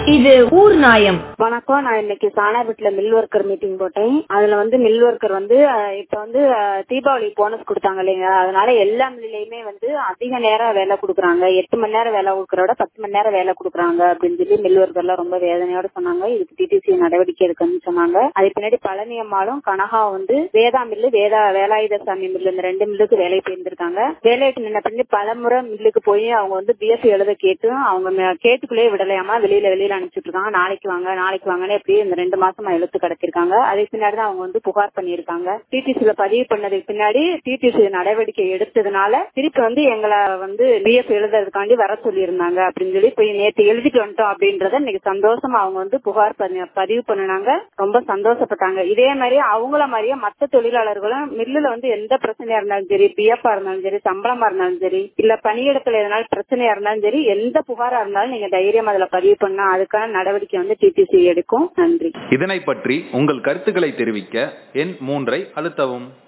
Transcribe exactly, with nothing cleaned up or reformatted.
இது ஊர் நாயம். வணக்கம். நான் இன்னைக்கு சானாபேட்ல மில் ஒர்க்கர் மீட்டிங் போட்டேன். அதுல வந்து மில் ஒர்க்கர் வந்து இப்ப வந்து தீபாவளி போனஸ் கொடுத்தாங்க இல்லைங்களா, அதனால எல்லா மில்லையுமே வந்து அதிக நேரம் வேலை கொடுக்குறாங்க. எட்டு மணி நேரம் வேலை கொடுக்கறோட பத்து மணி நேரம் வேலை கொடுக்குறாங்க அப்படின்னு சொல்லி மில் ஒர்க்கர் எல்லாம் ரொம்ப வேதனையோட சொன்னாங்க. இதுக்கு டிடிசி நடவடிக்கை எடுக்கணும்னு சொன்னாங்க. அதுக்கு பின்னாடி பழனி அம்மாளும் கனகா வந்து வேதா மில்லு வேதா வேலாயுத சாமி மில்லு இந்த ரெண்டு மில்லுக்கு வேலை போயிருந்திருக்காங்க. வேலைக்கு நின்ன பின்னாடி பலமுறை மில்லுக்கு போய் அவங்க வந்து பிஎஸ்சி எழுத கேட்டு அவங்க கேட்டுக்குள்ளேயே விடலையாமா, வெளியில வெளியில அனுப்பிச்சுட்டு இருக்காங்க. நாளைக்கு வாங்க நாளைக்கு வாங்கன்னு எப்படி இந்த ரெண்டு மாசமா எழுத்து கிடைச்சிருக்காங்க. அதுக்கு பின்னாடிதான் அவங்க வந்து புகார் பண்ணிருக்காங்க. டிடிசில பதிவு பண்ணதுக்கு பின்னாடி டிடிசி நடவடிக்கை எடுத்ததுனால திருப்பி வந்து எங்களை வந்து பிஎஃப் எழுதுறதுக்காண்டி வர சொல்லி இருந்தாங்க அப்படின்னு சொல்லி போய் நேற்று எழுதிட்டு வந்துட்டோம் அப்படின்றத இன்னைக்கு சந்தோஷமா அவங்க வந்து புகார் பதிவு பண்ணினாங்க. ரொம்ப சந்தோஷப்பட்டாங்க. இதே மாதிரி அவங்கள மாதிரியே மற்ற தொழிலாளர்களும் மில்லுல வந்து எந்த பிரச்சனையா இருந்தாலும் சரி, பிஎஃப் இருந்தாலும் சரி, சம்பளமா இருந்தாலும் சரி, இல்ல பணியிடத்துல எதனால பிரச்சனையா இருந்தாலும் சரி, எந்த புகாரா இருந்தாலும் நீங்க தைரியம் அதுல பதிவு பண்ணா அதுக்கான நடவடிக்கை வந்து டிடிசி எடுக்கும். நன்றி. இதனை பற்றி உங்கள் கருத்துக்களை தெரிவிக்க எண் மூன்றை அழுத்தவும்.